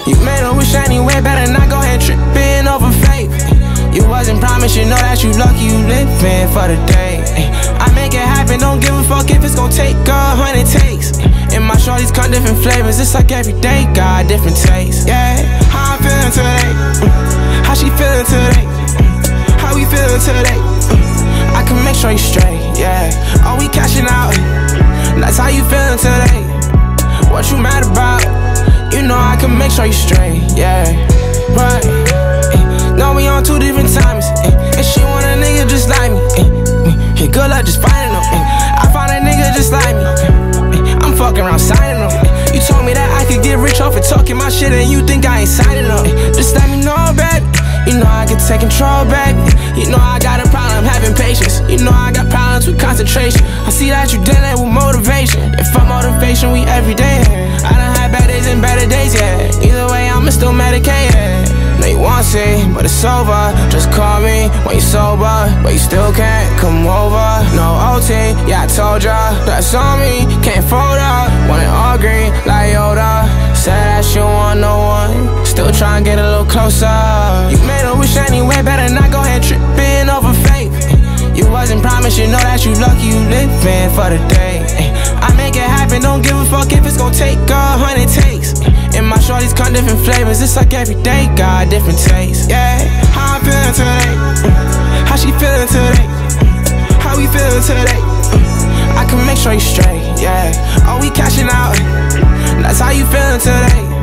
You made a wish anyway, better not go ahead tripping over faith. You wasn't promised, you know that you lucky you living for the day. I make it happen, don't give a fuck if it's gon' take 100 takes. And my shorties come different flavors, it's like every day got different tastes. Yeah, how I'm feeling today, how she feeling today, how we feeling today. I can make sure you straight, yeah. Are we cashing out? That's how you feeling today. What you mad about? You know I can make sure you straight, yeah. Right, no, we on two different times, and she want a nigga just like me. Yeah, good luck just finding him. I find a nigga just like me. I'm fucking around signing him. You told me that I could get rich off of talking my shit, and you think I ain't signing up. Just let me know, baby. You know I can take control, baby. You know I got a problem having patience. You know I got problems with concentration. I see that you dealing with motivation. If I'm motivation, we everyday. I done had bad days and better days, yeah. Either way, I'ma still medicate, yeah. No, you want to see, but it's over. Just call me when you're sober, but you still can't come over. No OT, yeah, I told ya, that's on me, can't fold up. Want it all green, like Yoda. Said that you want no one, still trying to get a little closer. You made a wish anyway, better not go ahead tripping over faith. You wasn't promised, you know that you lucky you living for the day. I make it happen, don't give a fuck if it's gon' take 100 takes. And my shorties come different flavors, it's like every day got different tastes. Yeah, how I'm feeling today, how she feeling today, how we feeling today. I can make sure you straight, yeah. Are we cashing out? That's how you feeling today.